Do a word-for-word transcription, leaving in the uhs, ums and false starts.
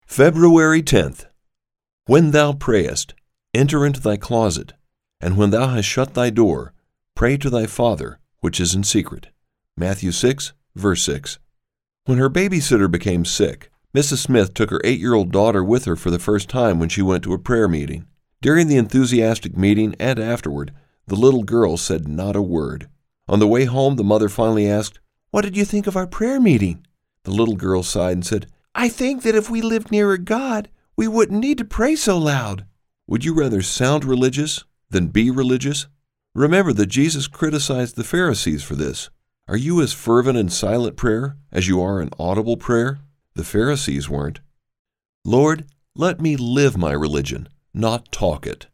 February tenth. When thou prayest, enter into thy closet, and when thou hast shut thy door, pray to thy Father which is in secret. Matthew six, verse six. When her babysitter became sick, Missus Smith took her eight-year-old daughter with her for the first time when she went to a prayer meeting. During the enthusiastic meeting and afterward, the little girl said not a word. On the way home, the mother finally asked, "What did you think of our prayer meeting?" The little girl sighed and said, "I think that if we lived nearer God, we wouldn't need to pray so loud." Would you rather sound religious than be religious? Remember that Jesus criticized the Pharisees for this. Are you as fervent in silent prayer as you are in audible prayer? The Pharisees weren't. Lord, let me live my religion, not talk it.